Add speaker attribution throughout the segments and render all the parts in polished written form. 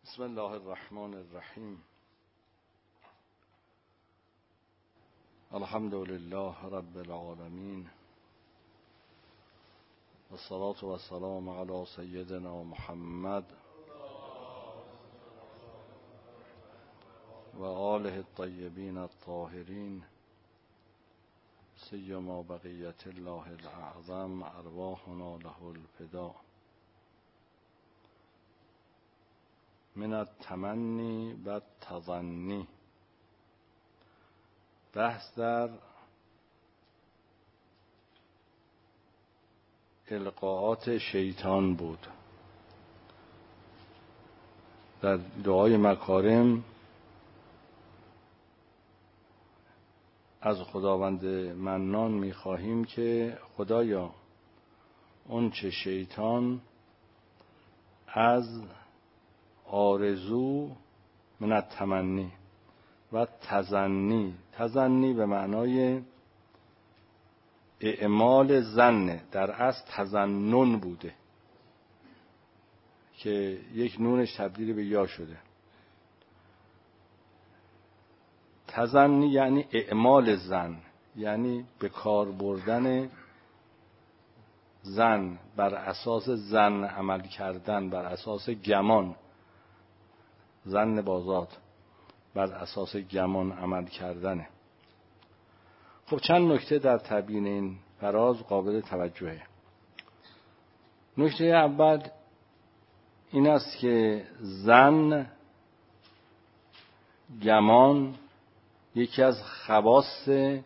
Speaker 1: بسم الله الرحمن الرحیم. الحمد لله رب العالمین و الصلاة و السلام علی سیدنا محمد و آله الطیبین الطاهرین سیما بقیت الله الاعظم ارواحنا له الفدا. من التمنی و التظنی. بحث در القاءات شیطان بود. در دعای مکارم از خداوند منان می‌خواهیم که خدایا اون چه شیطان از آرزو من التمنی و تظنی به معنای اعمال ظن، در اصل تظنن بوده که یک نونش تبدیل به یا شده. تظنی یعنی اعمال ظن، یعنی به کار بردن ظن، بر اساس ظن عمل کردن، بر اساس گمان، ظن بازات، بر اساس گمان عمل کردنه. خب چند نکته در تبیین این فراز قابل توجهه. نکته اول این است که ظن، گمان یکی از خواص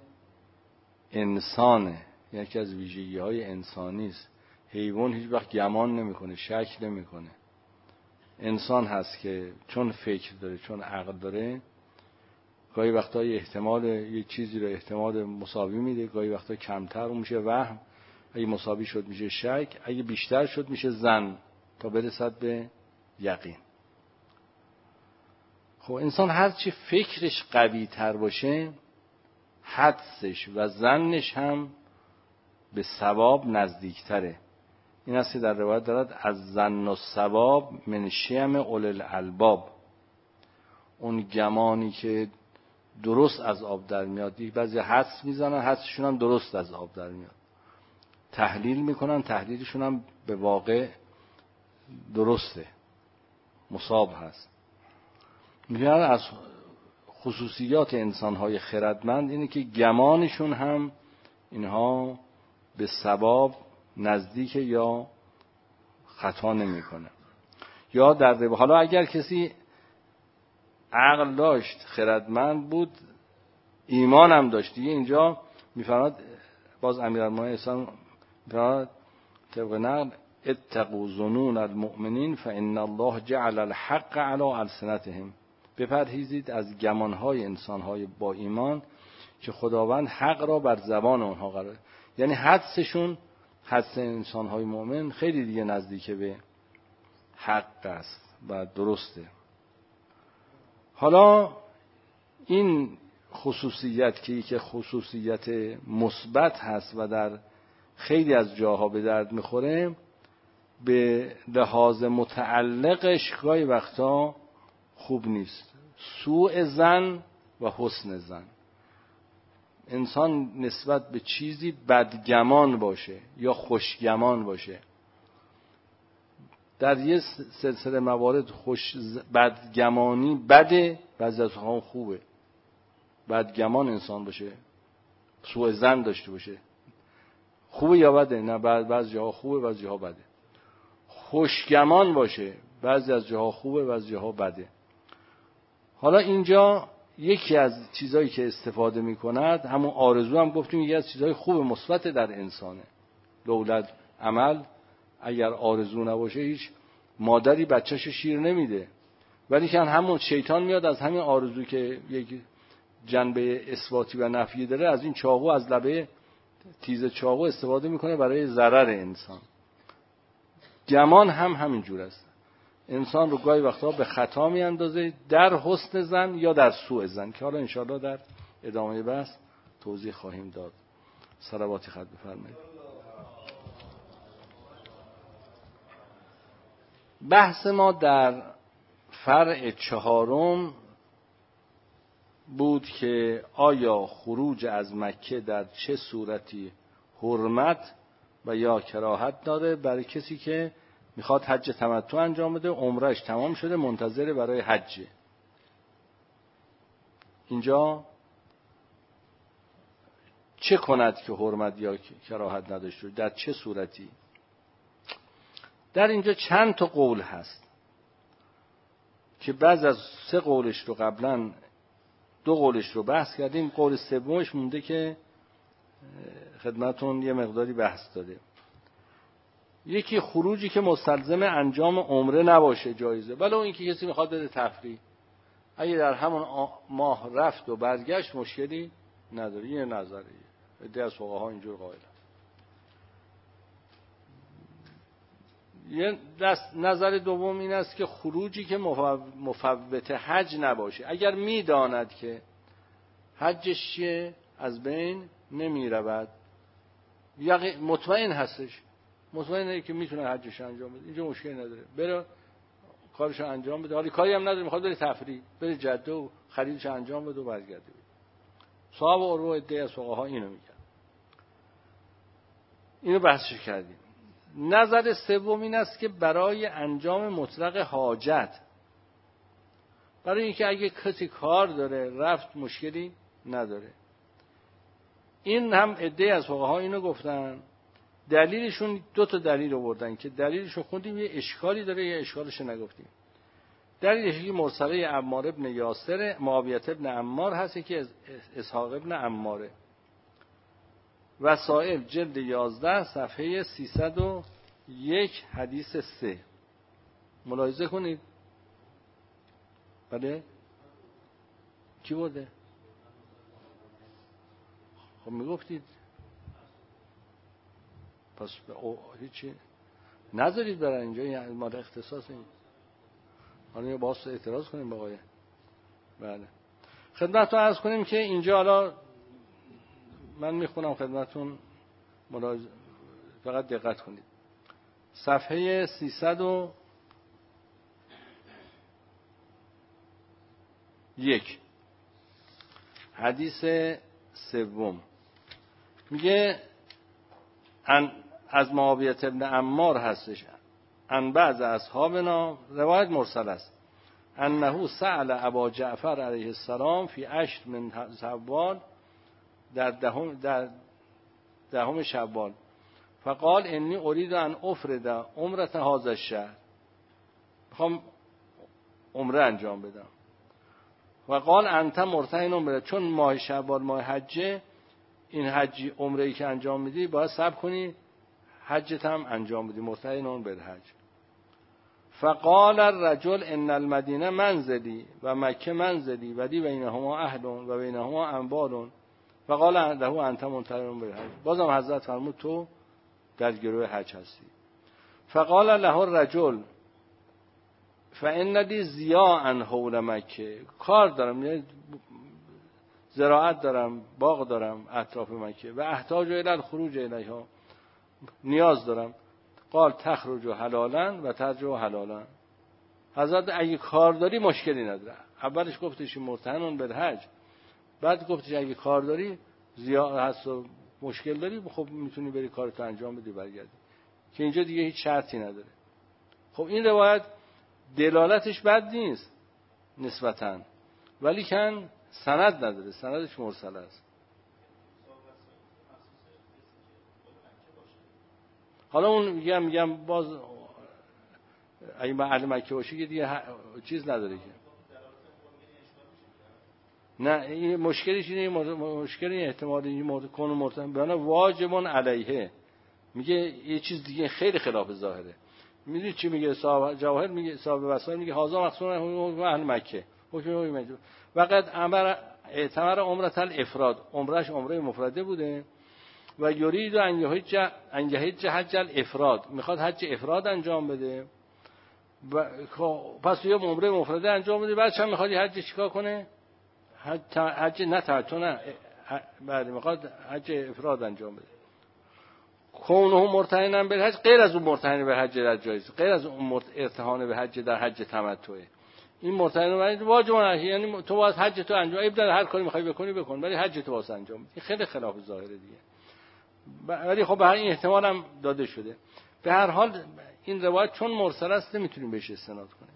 Speaker 1: انسانه، یکی از ویژگی‌های انسانی است. حیوان هیچ وقت گمان نمی‌کنه، شک نمی‌کنه. انسان هست که چون فکر داره، چون عقل داره، گاهی وقتا احتمال یه چیزی رو احتمال مساوی میده، گاهی وقتا کمتر میشه وهم، اگه مساوی شد میشه شک، اگه بیشتر شد میشه ظن، تا برسد به یقین. خب انسان هرچی فکرش قوی تر باشه، حدسش و ظنش هم به صواب نزدیکتره. این است که در روایت دارد از ظن و صواب من شیم اول الالباب. اون گمانی که درست از آب در میاد، بعضی حدس میزنن، حدسشون هم درست از آب در میاد، تحلیل میکنن، تحلیلشون هم به واقع درسته، مصاب هست. میگن از خصوصیات انسانهای خردمند اینه که گمانشون هم اینها به صواب نزدیک یا خطا نمیکنه. یا در حالا اگر کسی عقل داشت، خردمند بود، ایمان هم داشت، دیگه اینجا میفرماد باز امیرالمومنین اسلام میفرماد طبق نقل اتقوا ظنون المؤمنین فان الله جعل الحق علی السنتهم. بپرهیزید از گمانهای انسانهای با ایمان که خداوند حق را بر زبان آنها قرار. یعنی حدسشون، حدس انسانهای مؤمن خیلی دیگه نزدیک به حق است و درسته. حالا این خصوصیت که یک خصوصیت مثبت هست و در خیلی از جاها به درد میخوره، به لحاظ متعلقش گاهی وقتا خوب نیست. سوء ظن و حسن ظن. انسان نسبت به چیزی بدگمان باشه یا خوشگمان باشه. در یه سلسله موارد بدگمانی بده، بعضی از اونها خوبه. بدگمان انسان باشه، سوء ظن داشته باشه، خوبه یا بده؟ نه، بعضی جاها خوبه، بعضی جاها بده. خوشگمان باشه، بعضی از جاها خوبه، بعضی جاها بده. حالا اینجا یکی از چیزایی که استفاده می‌کند، همون آرزو هم گفتیم یکی از چیزهای خوب مثبت در انسانه. لولا عمل، اگر آرزو نباشه هیچ مادری بچه‌شو شیر نمیده. ولی که همون شیطان میاد از همین آرزو که یک جنبه اثباتی و نفی داره، از این چاقو، از لبه تیز چاقو استفاده میکنه برای ضرر انسان. گمان هم همین جور است. انسان رو گاهی وقتا به خطا میاندازه در حسن ظن یا در سوء ظن، که حالا انشاءالله در ادامه بحث توضیح خواهیم داد. صلواتی خط بفرمایید. بحث ما در فرع چهارم بود که آیا خروج از مکه در چه صورتی حرمت و یا کراهت داره برای کسی که میخواد حج تمتع انجام بده، عمرهش تمام شده منتظر برای حج. اینجا چه کند که حرمت یا کراهت نداشته، در چه صورتی؟ در اینجا چند تا قول هست که بعض از 3 قولش رو قبلا 2 قولش رو بحث کردیم، قول سومش مونده که خدمتون یه مقداری بحث داده. یکی خروجی که مستلزم انجام عمره نباشه جایزه، ولی اون که کسی میخواد بده تفریح، اگه در همون ماه رفت و برگشت مشکلی نداره. یه نظریه، عده از فقها اینجور قائلن. یه نظر دوم این است که خروجی که مفوت حج نباشه، اگر میداند که حجش از بین نمی رود، یا مطمئن هستش، مطمئنه که میتونه حجش انجام بده، اینجا مشکلی نداره، بره کارش انجام بده. حالی کاری هم نداره، میخواد بره تفریح، بره جده و خریدش انجام بده و برگرده. صاحب عروه عده از فقها اینو میگن. اینو بحثش کردیم. نظر سوم این است که برای انجام مطلق حاجت، برای اینکه اگه کسی کار داره رفت مشکلی نداره. این هم عده از فقها اینو گفتن. دلیلشون 2 تا دلیل آوردن که دلیلشون خوندیم، یه اشکالی داره یه اشکالش نگفتیم. دلیلش که مرسله عمار ابن یاسر معاویه ابن عمار هست که اسحاق ابن عماره. وسائل جلد 11 صفحه 301 حدیث 3 ملاحظه کنید. بله کی بوده؟ خب میگفتید پس هیچی نذارید برای اینجا، یعنی مال اختصاص این. حالا باز اعتراض کنیم به آقای. بله خدمتتون عرض کنیم که اینجا حالا من میخونم خدمتتون، فقط دقت کنید. صفحه 301 حدیث سوم میگه از معاویه ابن عمار هستش، ان بعض اصحابنا، روایت مرسل است، انه سأل ابا جعفر علیه السلام فی 10 من شوال، در دهم شوال، فقال انی اريد ان افرد عمره هذا الشهر، میخوام عمره انجام بدم. فقال انت مرتهن بده، چون ماه شوال ماه حجه، این حج عمره‌ای که انجام میدی باید صبر کنی حجت هم انجام بدی، مرتهن بالحج. فقال الرجل ان المدینه منزلی و مکه منزلی و دی بینهما اهل و بینهما انبال، فقال له انت منتهن بالحج. بازم حضرت فرمود تو در گروه حج هستی. فقال له الرجل فان لی ضیاء حول مکه، کار دارم، یعنی زراعت دارم، باغ دارم اطراف مکه، و احتاج الی الخروج الیها، نیاز دارم. قال تخرج حلالا و ترجع حلالا. حضرت اگه کار داری مشکلی نداره. اولش گفتش مرتهن بالحج، بعد گفتش اگه کار داری زیاد هست و مشکل داری، خب میتونی بری کارتو انجام بدی برگردی، که اینجا دیگه هیچ شرطی نداره. خب این روایت دلالتش بد نیست نسبتاً، ولی کن سند نداره، سندش مرسل است. حالا اون میگم باز اگه به اهل مکه باشه که دیگه چیز نداره که. نه این مشکلش اینه، مشکلی احتمال این مورد کنون مرتب بیانه واجبون علیه، میگه یه چیز دیگه خیلی خلاف ظاهره. میدونی چی میگه صاحب جواهر، میگه صاحب وسائل میگه هازا مقصود اهل مکه وقت اعتمر عمره الافراد، عمرش عمره مفرده بوده و یرید ان یحج حج الافراد، میخواد حج افراد انجام بده و پس یه عمره مفرده انجام بده، بعد چند میخواد حج چیکار کنه؟ حج نه تمتع نه، بعد میخواد حج افراد انجام بده. کونه مرتهنن به حج غیر از اون مرتهن به حج در جایز، غیر از اون ارتهان به حج در حج تمتعه. این مرتهن واجب، یعنی تو باید حج تو انجام، ابدا هر کاری میخوای بکنی بکن، ولی حج تو واسه انجام بدی. خیلی خلاف ظاهره دیگه. ولی خب به این احتمال هم داده شده. به هر حال این روایت چون مرسل است نمیتونیم بهش استناد کنیم.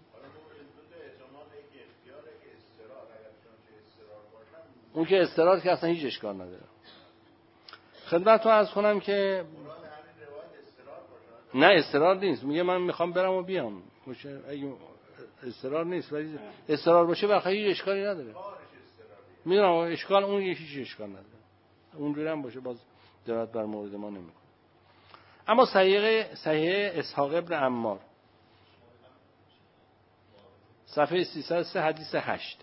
Speaker 1: اون که استقرار که اصلا هیچ اشکال نداره. خدمتتون عرض کنم که نه استقرار نیست، میگه من میخوام برم و بیام، اگه استقرار نیست ولی استقرار باشه بخاطر هیچ اشکالی نداره. میدونم اشکال اون هیچ اشکال نداره، اونجوری هم باشه باز دلالت بر مورد ما نمیکنه. اما صحیح اسحاق ابن عمار صفحه 303 حدیث 8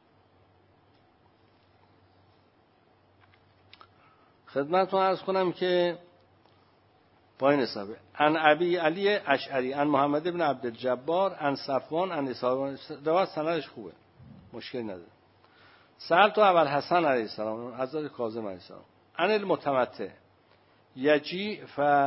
Speaker 1: خدمتتون عرض کنم که با این حسابه عن ابی علی اشعری عن محمد بن عبد الجبار عن صفوان عن اسحاق، روایت سندش خوبه مشکلی نداره. سأل تو اول حسن علیه السلام حضرت کاظم علیه السلام عن المتمتع یجی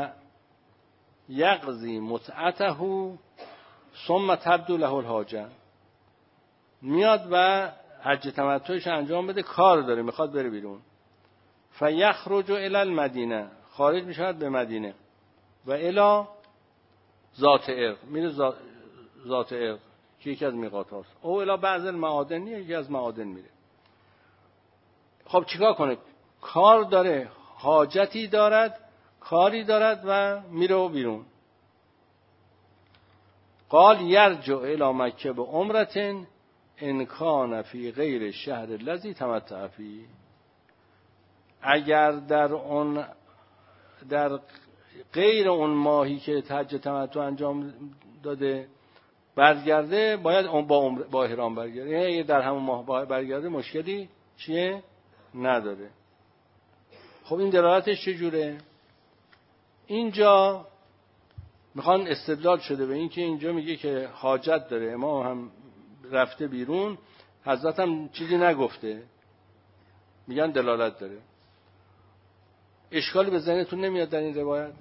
Speaker 1: یقضی متعته ثم تبدو له الحاجه، میاد و حج تمتعش انجام بده، کار داره میخواد بره بیرون، فیخرج الی المدینه، خارج میشود به مدینه، و الی ذات ارق، میره ذات ارق که یکی از میقات هاست، او الی بعض المعادن، یکی از معادن میره. خب چیکار کنه؟ کار داره، حاجتی دارد، کاری دارد و میره بیرون. قال یرجع الی مکه به عمرة ان کان فی غیر الشهر الذی تمتع فیه، اگر در غیر اون ماهی که حج تمتع انجام داده برگرده، باید با احرام برگرده. یعنی اگه در همون ماه برگرده مشکلی چیه؟ نداره. خب این دلالتش چجوره؟ اینجا میخوان استدلال شده به این که اینجا میگه که حاجت داره، امام هم رفته بیرون، حضرت هم چیزی نگفته، میگن دلالت داره. اشکالی به ذهنتون نمیاد در این روایت؟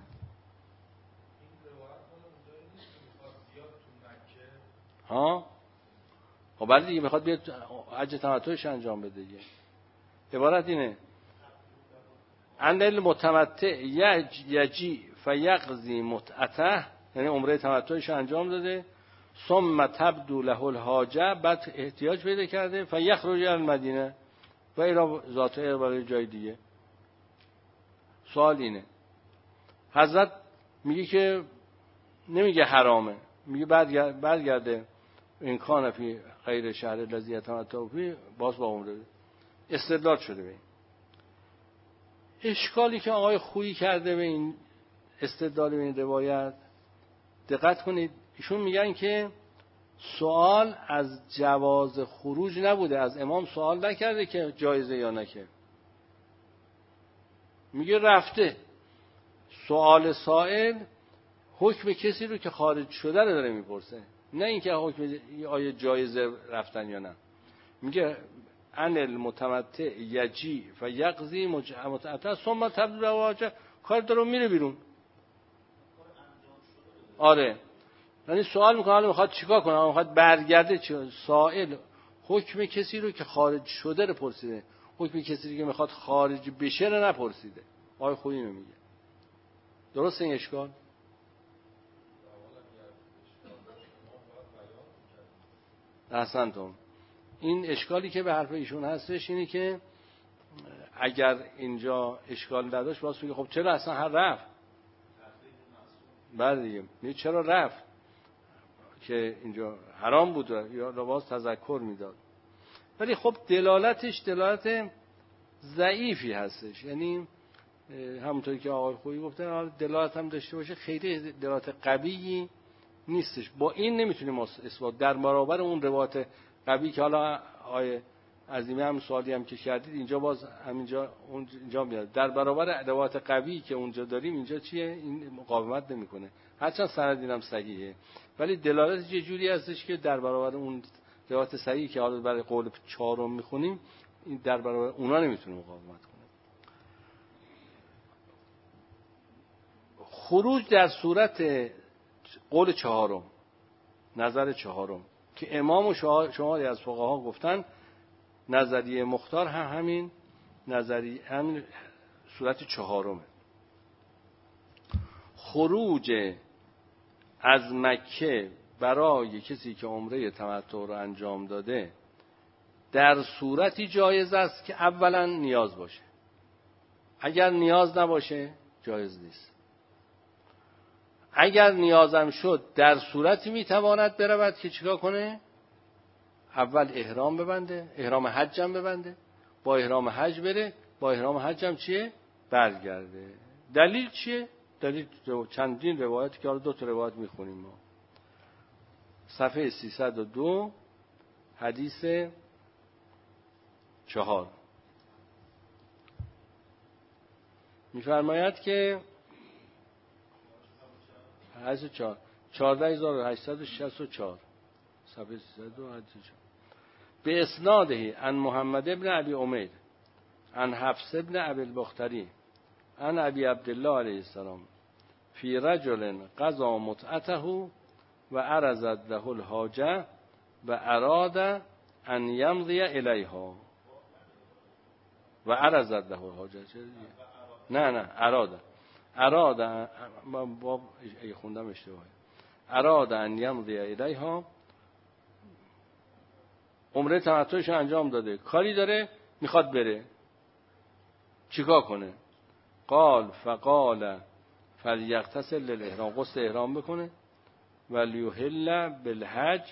Speaker 1: ها؟ خب بعد دیگه میخواد بیاد حج تمتعش انجام بده دیگه. عبارت اینه ان المتمتع یجی فیقضی متعته، یعنی عمره تمتعش انجام داده، ثم تبدو له الحاجه، بعد احتیاج پیدا کرده، فیخرج الی المدینه و الی ذات ارق، برای جای دیگه. سوال اینه، حضرت میگه که نمیگه حرامه، میگه برگرده این کان فی غیر شهر الذی یتمتع فیه، باز با عمره. استدلال شده به این. اشکالی که آقای خویی کرده به این استدلال به این روایت، دقت کنید، ایشون میگن که سوال از جواز خروج نبوده، از امام سوال نکرده که جایزه یا نکه، میگه رفته. سوال سائل حکم کسی رو که خارج شده رو داره میپرسه، نه اینکه حکم آیا جایزه رفتن یا نه. میگه ان المتمتع یجی فیقضی متعته ثم تبدو له الحاجه، کار داره میره بیرون. آره، یعنی سوال میکنه حالا میخواد چیکار کنه، میخواد برگرده. سائل حکم کسی رو که خارج شده رو پرسیده، حکم کسی رو که میخواد خارج بشه رو نپرسیده. آقای خویی اینو میگه. درسته این اشکال؟ احسنتم. این اشکالی که به حرف ایشون هستش اینه که اگر اینجا اشکال نداشت باز میگه خب چرا اصلا هر رفت؟ بعد دیگه میگه چرا رفت که اینجا حرام بود یا باز تذکر میداد. ولی خب دلالتش دلالت ضعیفی هستش، یعنی همونطوری که آقای خویی گفتن دلالت هم داشته باشه خیلی دلالت قوی نیستش. با این نمیتونیم اثبات در برابر اون روایت قوی که حالا آیه عظیمه هم سوالی هم که کردید اینجا باز همینجا اینجا میاد، در برابر روایت قوی که اونجا داریم اینجا چیه؟ این مقاومت نمیکنه، هرچند سند اینم صحیحه، ولی دلالتش یه جوری هستش که در برابر اون روایت صحیحی که حالا برای قول چهارم میخونیم، این در برابر اونا نمیتونه مقاومت کنه. خروج در صورت قول چهارم، نظر چهارم، که امام و شماری از فقها گفتن نظریه مختار همین نظریه همین صورت چهارمه. خروج از مکه برای کسی که عمره تمتع رو انجام داده در صورتی جایز است که اولا نیاز باشه. اگر نیاز نباشه جایز نیست. اگر نیازم شد در صورتی میتواند برود که چیکار کنه؟ اول احرام ببنده، احرام حجم ببنده، با احرام حج بره، با احرام حجم چیه؟ برگرده. دلیل چیه؟ دلیل چندین روایتی که حالا 2 تا روایت میخونیم ما. صفحه 302 حدیث 4 میفرماید که حدیث 14864 صفحه 302 حدیث 4 به اسناده عن محمد ابن ابی امیر عن حفص ابن ابی البختری عن ابی عبدالله علیه السلام فی رجل قضا متعته و عرضت له الحاجه و اراد ان یمضی الیها و عرضت له الحاجه. نه اراد باب خوندم اشتباهه. اراد ان یمضی الیها، عمره تمتعش انجام داده، کاری داره میخواد بره، چیکار کنه؟ فقال فلیغتسل للاحرام، غسل احرام بکنه، ولیحل بالحج،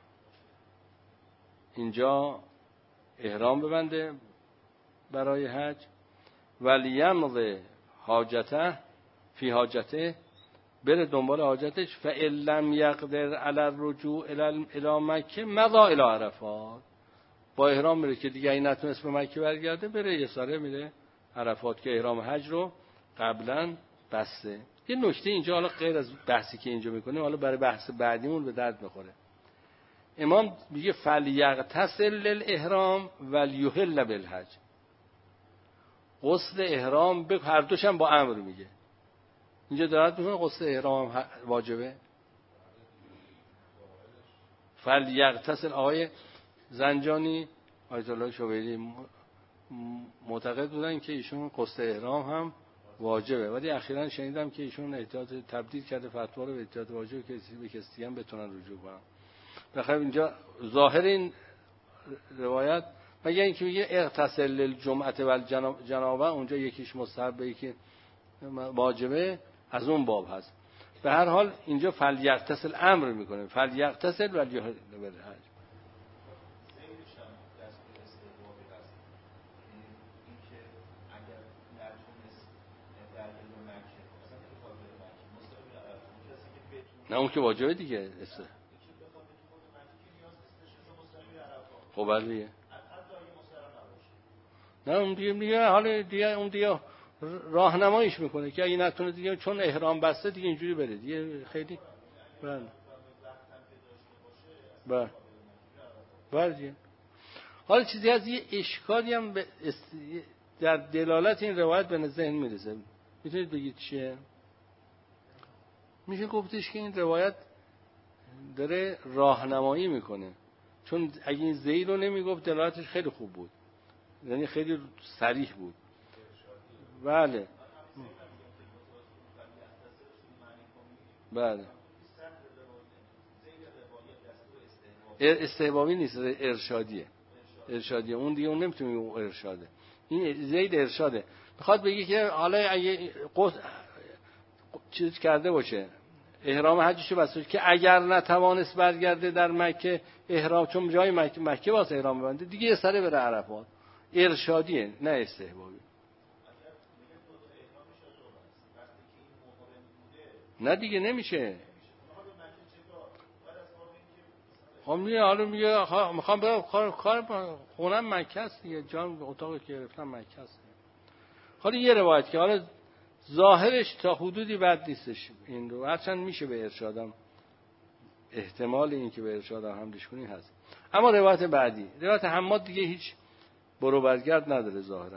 Speaker 1: اینجا احرام ببنده برای حج، ولیمض حاجته فی حاجته، بره دنبال حاجتش، فإن لم یقدر علی الرجوع الی مکه مضی الی عرفات، با احرام میره که دیگه این نتونست به مکه برگرده، بره یه ساره میره عرفات که احرام حج رو قبلا بسته. یه نکته اینجا حالا غیر از بحثی که اینجا میکنیم، حالا برای بحث بعدیمون به درد میخوره. امام میگه فلیغتسل للاحرام ولیحل بالحج، غسل احرام به هر دوش هم با امر میگه. اینجا دارد میکنه غسل احرام واجبه. فلیغتسل، آقای زنجانی آیت الله شویری معتقد بودن که ایشون غسل احرام هم واجبه، ولی اخیراً شنیدم که ایشون احتیاط تبدیل کرده فتوا رو به احتیاط واجب که به کسی هم بتونن رجوع کنن. بخاطر اینجا ظاهر این روایت مگه اینکه میگه اغتسل للجمعه والجنابه، اونجا یکیش مستحبه یکی واجبه، از اون باب هست. به هر حال اینجا فلیغتسل امر میکنه، فلیغتسل ولیحل بالحج. نه اون که واجبه دیگه. خب بله. نه اون دیگه میگه حالا دیگه اون دیگه راهنماییش میکنه که اگه نتونه دیگه چون احرام بسته دیگه اینجوری بره دیگه خیلی. بله دیگه. حالا چیزی از یه اشکالی هم در دلالت این روایت به ذهن میرسه. میتونید بگید چیه؟ میشه گفتش که این روایت داره راهنمایی میکنه، چون اگه این ذیل رو نمیگفت دلالتش خیلی خوب بود، یعنی خیلی صریح بود. بله بله. استحبابی نیست، ارشادیه. اون دیگه اون نمیتونی اون ارشاده، این زید ارشاده. میخواد بگی که حالا اگه چیز کرده باشه احرام حجشو بسته که اگر نتوانست برگرده در مکه احرام، چون جای مکه واسه احرام ببنده دیگه یه سره بره عرفات، ارشادیه نه استحبابی. نه دیگه نمیشه. خب میگه حالا میگه میخوام برم کار خونم مکه است دیگه، جان اتاقی که گرفتم مکه است. حالا یه روایت که حالا ظاهرش تا حدودی بد نیستش، این رو هرچند میشه به ارشادم احتمال این که به ارشادم حملش کنی هست. اما روایت بعدی، روایت حماد دیگه هیچ برو برگرد نداره ظاهرا.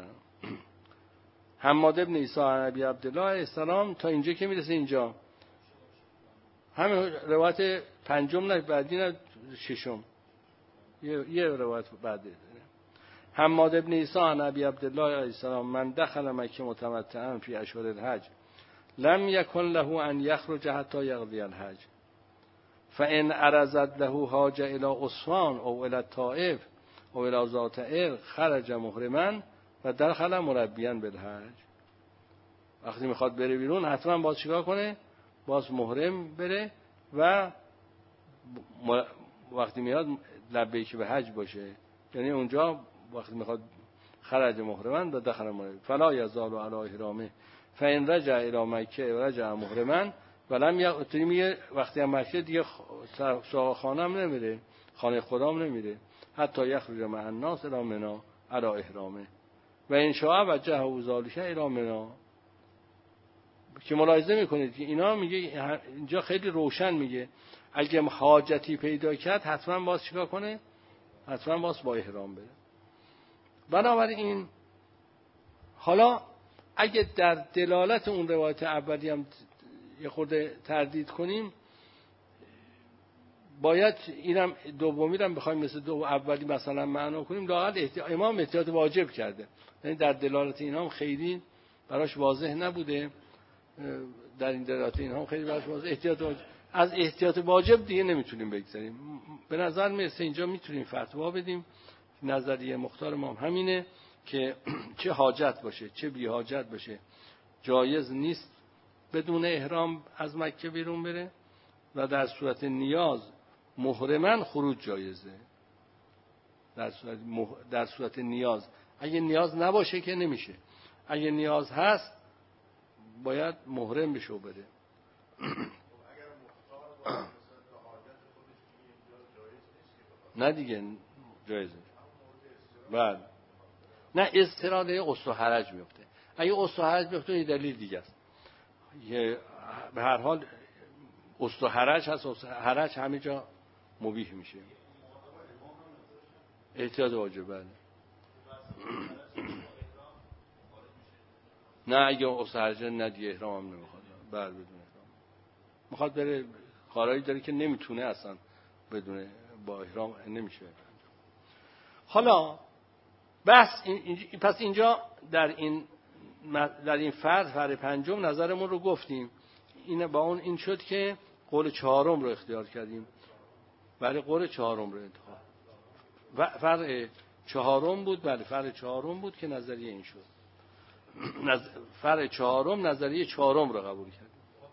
Speaker 1: حماد ابن عیسی عن ابی عبدالله علیه السلام تا اینجا که میرسه اینجا همین روایت پنجم نه بعدی نه ششم، یه روایت بعدی. حماد ابن عیسی عن ابی عبدالله علیه السلام من دخل مکه متمتعا فی اشهر الحج لم یکن له ان یخرج حتی یقضی الحج فان عرضت له حاجه الى اسوان او الى الطائف او الى ذات عرق خرج محرما و دخل مربیا بالحج. وقتی میخواد بره بیرون حتما باز چیکار کنه؟ باز محرم بره و وقتی میاد لبیک به حج باشه. یعنی اونجا وقتی میخواد خرج محرما و دخل مربیا فلا یزال علی احرامه فان رجع الی مکه رجع محرما ولم یقتمی. وقتی هم مکه دیگه سراغ خانه هم نمیره، خانه خدام نمیره، حتی یخرج مع الناس الی منی علی احرامه و ان شاء وجهه و ذالک الی منی. که ملاحظه میکنید که اینا میگه اینجا خیلی روشن میگه اگه حاجتی پیدا کرد حتما باز چیکار کنه؟ حتما باز با احرام بره. بنابراین حالا اگه در دلالت اون روایت اولی هم یه خورده تردید کنیم، باید اینم دومی رو بخوایم مثل دو اولی مثلا معنا کنیم، لااقل امام احتیاط واجب کرده. یعنی در دلالت اینا هم خیلی براش واضح نبوده، در این دلالت اینا هم خیلی براش واضح احتیاط واجب. از احتیاط واجب دیگه نمیتونیم بگذریم. به نظر میرسه اینجا میتونیم فتوا بدیم، نظریه مختار ما همینه که چه حاجت باشه چه بی حاجت باشه جایز نیست بدون احرام از مکه بیرون بره و در صورت نیاز محرماً خروج جایزه. در صورت نیاز، اگه نیاز نباشه که نمیشه، اگه نیاز هست باید محرم بشه و بره. نه دیگه جایزه. بعد نه اضطراد قصد و حرج میفته. اگه قصد و حرج بیفته یه دلیل دیگه است. به هر حال قصد و حرج هست، حرج همه جا مبیح میشه. احتیاط واجب. بله. نه اگه قصد و حرج نه دیگه احرام هم نمیخواد. بله بدون احرام میخواد بره، کارهایی داره که نمیتونه اصلا بدون با احرام نمیشه. حالا بس پس اینجا در این فرض پنجم نظرمون رو گفتیم. این با اون این شد که قول چهارم رو اختیار کردیم. برای قول چهارم رو انتخاب و فرع چهارم بود. بله فرع چهارم بود که نظریه این شد. فرع چهارم نظریه چهارم رو قبول کردیم.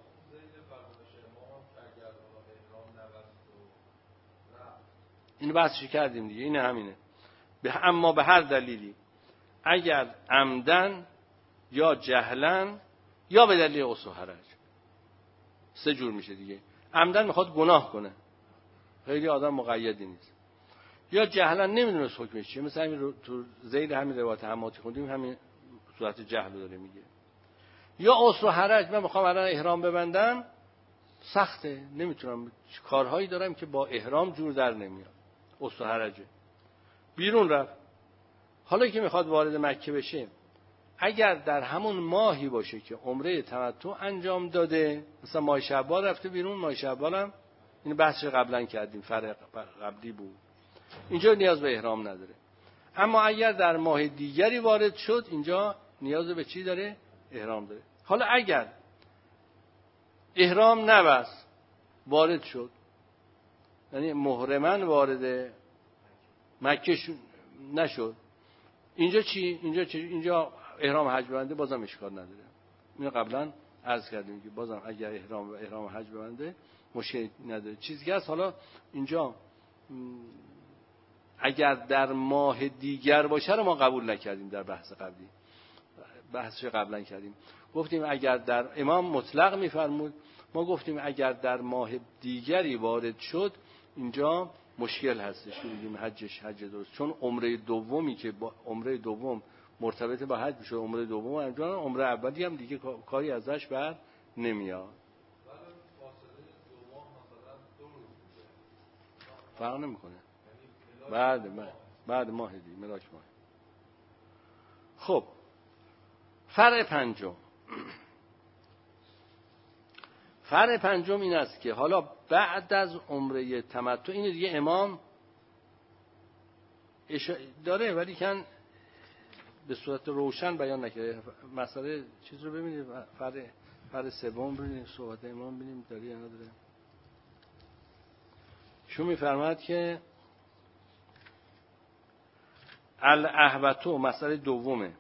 Speaker 1: اینو بحثش کردیم دیگه. این همینه. اما به هر دلیلی اگر عمدن یا جهلن یا به دلیل قصد و حرج، سه جور میشه دیگه. عمدن میخواد گناه کنه، خیلی آدم مقیدی نیست، یا جهلن نمیدونه حکمش چیه، مثلا همین تو ذیل همین روایت حماتی خوندیم همین صورت جهل داره میگه. یا قصد و حرج، من میخوام الان احرام ببندم سخته، نمیتونم، کارهایی دارم که با احرام جور در نمیاد، قصد و حرجه. بیرون رفت، حالا که میخواد وارد مکه بشه، اگر در همون ماهی باشه که عمره تمتع انجام داده، مثلا ماه شوال رفته بیرون، ماه شوال هم این بحثش قبلا کردیم، فرق قبلی بود، اینجا نیاز به احرام نداره. اما اگر در ماه دیگری وارد شد، اینجا نیاز به چی داره؟ احرام داره. حالا اگر احرام نبست وارد شد، یعنی محرماً وارد مکه نشد، اینجا چی؟ اینجا احرام حج ببنده بازم اشکال نداره. اینو قبلا عرض کردیم که بازم اگر احرام حج ببنده مشکلی نداره. چیزی که هست حالا اینجا اگر در ماه دیگر باشه رو ما قبول نکردیم. در بحث قبلی بحثش قبلا کردیم، گفتیم اگر در امام مطلق میفرمود، ما گفتیم اگر در ماه دیگری وارد شد اینجا مشکل هستش که بگیم حج درست، چون عمره دومی که با عمره دوم مرتبط با حج میشه، عمره دوم انجام، عمره اولی هم دیگه کاری ازش بر نمیاد. فرق نمیکنه. بعد ماه دی ملاک ماه. خب فرع پنجم، فرع پنجم این است که حالا بعد از عمره تمتع، این دیگه امام داره ولی کن به صورت روشن بیان نکرده. مسئله چیز رو ببینید، فرع سوم ببینید، صحبت امام ببینیم داره یا نداره. شو میفرماید که الاهبتو، مسئله دومه،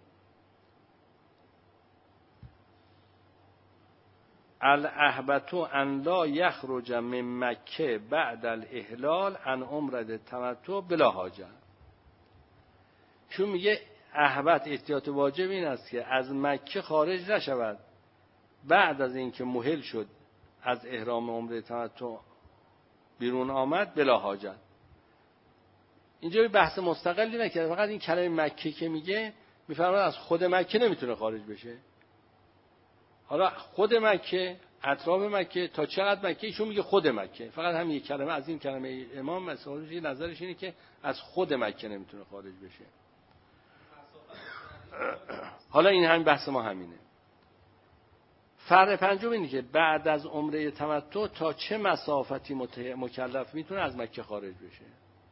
Speaker 1: الاهبتو ان لا یخرج من مکه بعد الاحلال عن عمره تمتع بلا حاجه. چون میگه اهبت، احتیاط واجب این است که از مکه خارج نشود بعد از اینکه مهل شد از احرام عمره تمتع بیرون آمد بلا حاجت. اینجا بحث مستقلی نکرده، فقط این کلمه مکه که میگه میفرماید از خود مکه نمیتونه خارج بشه. حالا خود مکه، اطراف مکه، تا چقدر مکه؟ ایشون میگه خود مکه، فقط همین یک کلمه از این کلمه امام مسئله نظرش اینه که از خود مکه نمیتونه خارج بشه. حالا این همین بحث ما همینه. فرع پنجم اینه که بعد از عمره تمتع تا چه مسافتی مکلف میتونه از مکه خارج بشه.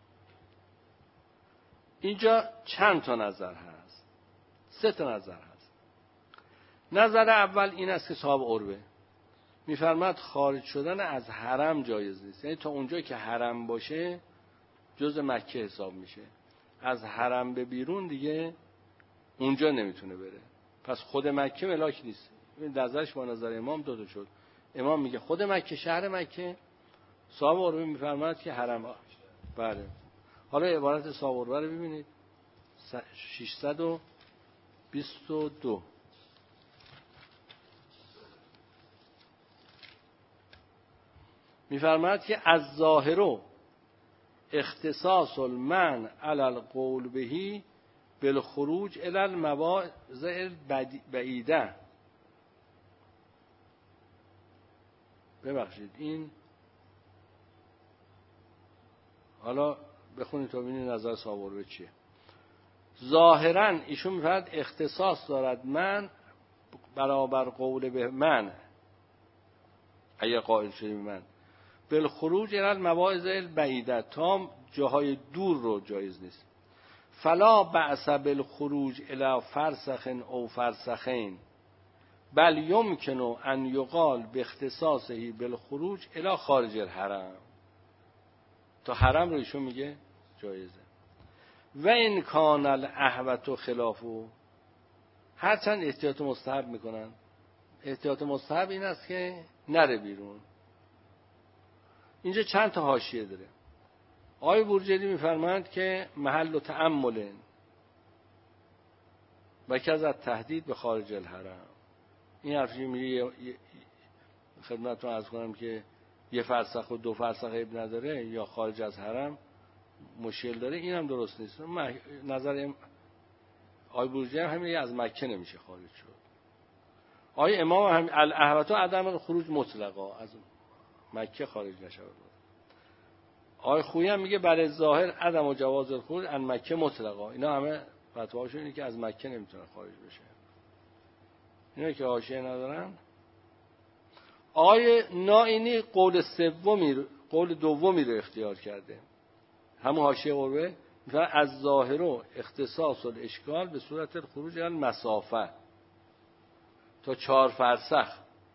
Speaker 1: اینجا چند تا نظر هست؟ 3 تا نظر هست. نظر اول این است که صاحب عروه میفرماد خارج شدن از حرم جایز نیست، یعنی تا اونجایی که حرم باشه جز مکه حساب میشه، از حرم به بیرون دیگه اونجا نمیتونه بره، پس خود مکه ملاک نیست. این نظرش با نظر امام دو شد. امام میگه خود مکه، شهر مکه، صاحب عروه میفرماد که حرم. بله. حالا عبارت صاحب عروه رو ببینید، 622 میفرماد که از ظاهرو اختصاص المنع علی القول بهی بالخروج الی المواضع البعیده. ببخشید این حالا بخونید تا ببینید نظر صاحب عروه چیه. ظاهرا ایشون میفرماد اختصاص دارد من برابر قول به من، اگه قائل شدیم من بالخروج الی المواضع البعیده، تا جاهای دور رو جایز نیست. فلا بأس بالخروج الی فرسخ او فرسخین بل یمکن ان یقال باختصاصه بالخروج الی خارج الحرم. تا حرم رو ایشون میگه جایزه. و این کان الاهوت خلافو، هرچند احتیاط مستحب میکنن. احتیاط مستحب این است که نره بیرون. اینجا چند تا حاشیه داره. آقای بورجلی میفرمایند که محل و تأمل و کذا التهدید به خارج الحرم. این حرفی میگه خدمتتون عرض کنم که 1 فرسخ و 2 فرسخ اب نداره یا خارج از حرم مشکل داره، این هم درست نیست. نظر آقای بورجلی همین از مکه نمیشه خارج شد. آقای امام هم الاهوت عدم خروج مطلقا، از مکه خارج نشود. آقای خویی هم میگه بر ظاهر عدم و جواز الخروج عن مکه مطلقا. اینا همه فتواهاشون اینه که از مکه نمیتونه خارج بشه. اینا که حاشیه ندارن. آقای نائینی قول دومی رو اختیار کرده، همون حاشیه قربه، میگه از ظاهر و اختصاص الاشکال به صورت الخروج عن مسافه تا 4 فرسخ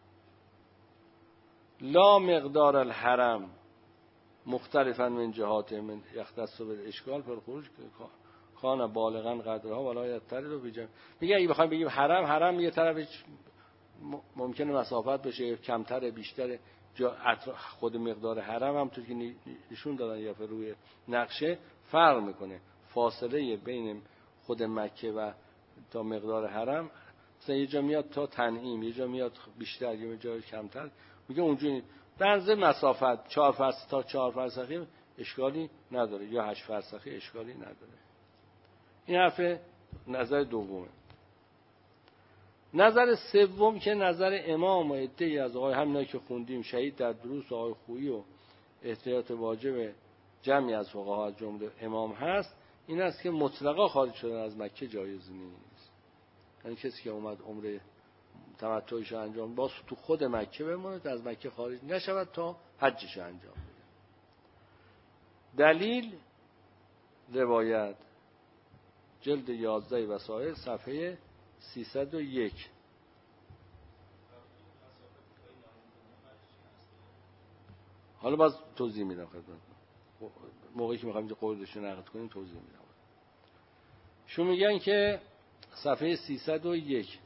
Speaker 1: لا مقدار الحرم مختلفا من جهات من یختص بالاشکال پر خروج کان بالغا قدرها ولا یترد و بجم. میگه اگه بخوایم بگیم حرم یه طرفش ممکنه مسافت بشه کمتر بیشتر، خود مقدار حرم هم تو که نشون دادن یا روی نقشه فرق میکنه. فاصله بین خود مکه و تا مقدار حرم مثلا یه جا میاد تا تنعیم، یه جا میاد بیشتر، یه جا کمتر. میگه اونجوری بنظر مسافت 4 فرسخ تا 4 فرسخی اشکالی نداره، یا 8 فرسخی اشکالی نداره. این حرف نظر دومه. نظر سوم که نظر امام و عده‌ای از آقای همینایی که خوندیم شهید در دروس آقای خویی و احتیاط واجب جمعی از فقها از جمله امام هست، این است که مطلقا خارج شدن از مکه جایز نیست. یعنی کسی که اومد عمره تمتعش انجام باز تو خود مکه بمونه، از مکه خارج نشود تا حجش انجام بده. دلیل روایت جلد 11 وسائل صفحه 301. حالا باز توضیح میدم خدمتتون، موقعی که میخوایم قولش رو نقد کنیم توضیح میدم. شو میگن که صفحه 301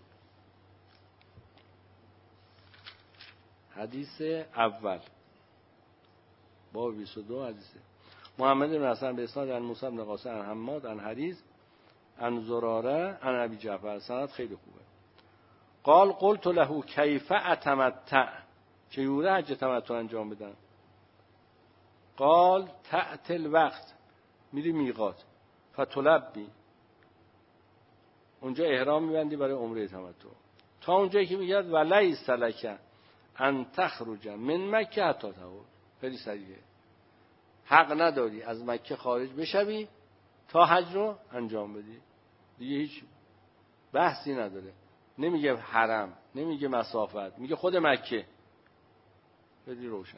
Speaker 1: حدیث اول باب 22 حدیث محمد بن حسن به اسناد عن موسی بن قاسم عن حماد عن حریز عن زراره عن ابی جعفر، سند خیلی خوبه. قال قلت له کیف اتمتع، چجوری حج تمتع انجام بدن؟ قال تأت الوقت، میری میقات فتلبی، اونجا احرام میبندی برای عمره تمتع، تا اونجایی که میگه ولیس لک ان تخرج من مکه حتی تطهر. خیلی سریعه، حق نداری از مکه خارج بشوی تا حج رو انجام بدی. دیگه هیچ بحثی نداره، نمیگه حرم، نمیگه مسافت، میگه خود مکه. خیلی روشن.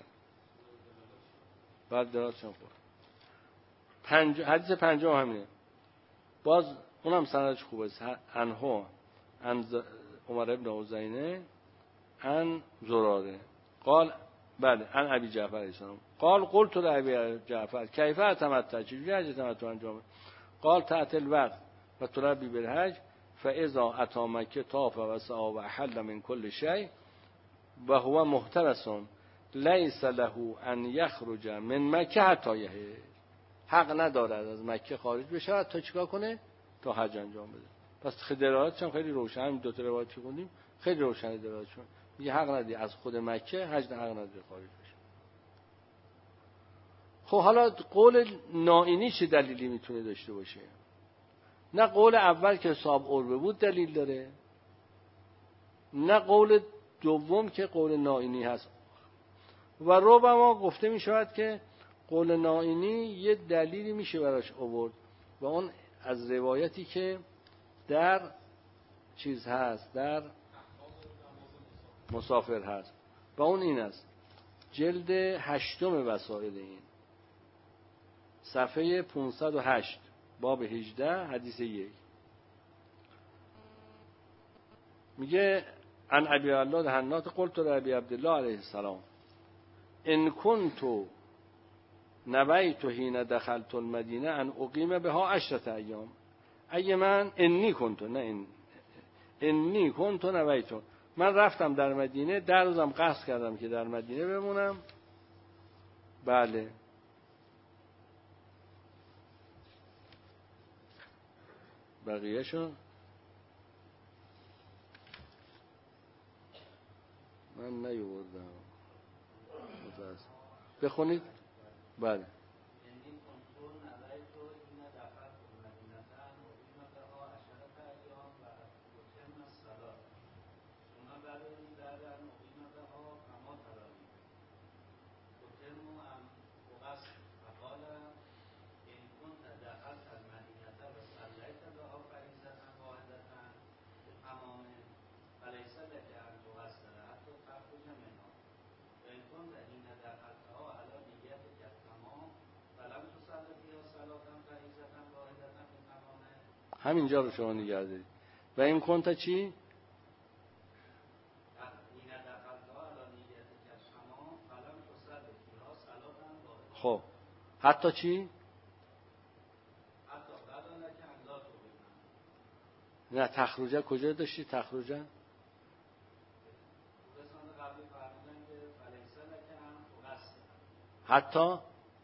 Speaker 1: بعد دراز شم خورد. حدیث پنجم همینه، باز اونم سندش خوبه. انهو عن عمر ابن عزینه عن زراره قال بله عن ابی جعفر ایسان قال قلت لابی جعفر کیف اتمتع، چجوری حج تمتع انجام بدم؟ قال تأت الوقت و تلبی بالحج فاذا اتى مکه طاف و سعی و احل من كل شيء و هو محترس لیس له ان یخرج من مکه حتی یحج. حق ندارد از مکه خارج بشه تا چیکار کنه؟ تا حج انجام بده. پس خدراتش هم خیلی روشن، همین دو تا روایت که خوندیم خیلی روشن دلالتشون. میگه حق نداری از خود مکه حج حق نداری خارج بشه. خب حالا قول نائینی چه دلیلی میتونه داشته باشه؟ نه قول اول که صاحب عروه بود دلیل داره، نه قول دوم که قول نائینی هست. و ربما گفته می شود که قول نائینی یه دلیلی میشه براش آورد و اون از روایتی که در چیز هست، در مسافر هست و اون این است. جلد 8 وسائل این صفحه 508 باب 18 حدیث 1 میگه عن ابی الله حنات قلت لابی عبدالله علیه السلام ان كنت نویت حين دخلت المدینه ان اقیم بها 10 ایام. اگه من انی کنت، نه انی کنت نویت، من رفتم در مدینه 10 روزم قصد کردم که در مدینه بمونم. بله بقیه‌شو من نیاوردم، بخونید. بله همینجا رو شما نگه دارید. و این کنتا چی؟ خب حتی چی؟ نه تخرجه کجا داشتی؟ تخرجه حتی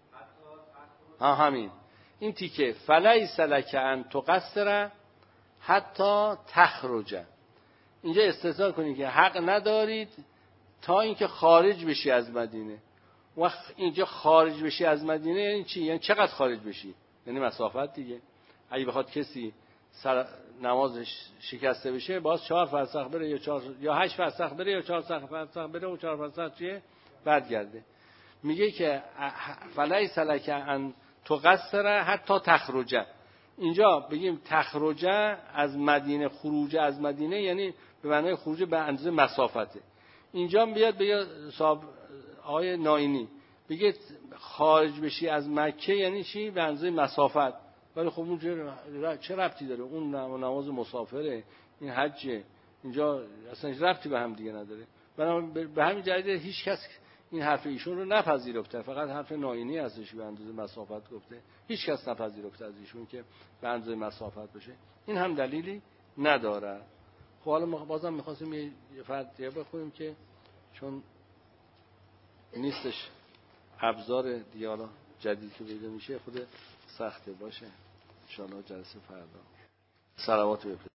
Speaker 1: همین این تیکه فلیس لک ان تقصر حتی تخرج. اینجا استثناء کنید که حق ندارید تا اینکه خارج بشی از مدینه. وقت اینجا خارج بشی از مدینه یعنی چی؟ یعنی چقدر خارج بشی؟ یعنی مسافت دیگه. اگه بخواد کسی نمازش شکسته بشه باز 4 فرسخ بره یا 8 فرسخ بره یا 4 فرسخ بره و 4 فرسخ چیه؟ برگرده. میگه که فلیس لک ان تقصر حتی تخرج، اینجا بگیم تخرجه از مدینه، خروج از مدینه یعنی به معنای خروج به اندازه مسافته. اینجا بیاد بگه صاحب آقای ناینی بگه خارج بشی از مکه یعنی چی؟ به اندازه مسافت. ولی خب اون چه ربطی داره؟ اون نماز مسافره، این حجه، اینجا اصلا ربطی به هم دیگه نداره. به همین جهت هیچ کس این حرف ایشون رو نپذیرفته، فقط حرف ناینی هستش به اندازه مسافت گفته. هیچ کس نپذیرفته از ایشون که به اندازه مسافت بشه. این هم دلیلی نداره. خب حالا بازم می‌خواستیم یه فرضیه بخونیم که چون نیستش ابزار دیگه حالا جدید که پیدا میشه خود سخته باشه. ان شاءالله جلسه فردا صلوات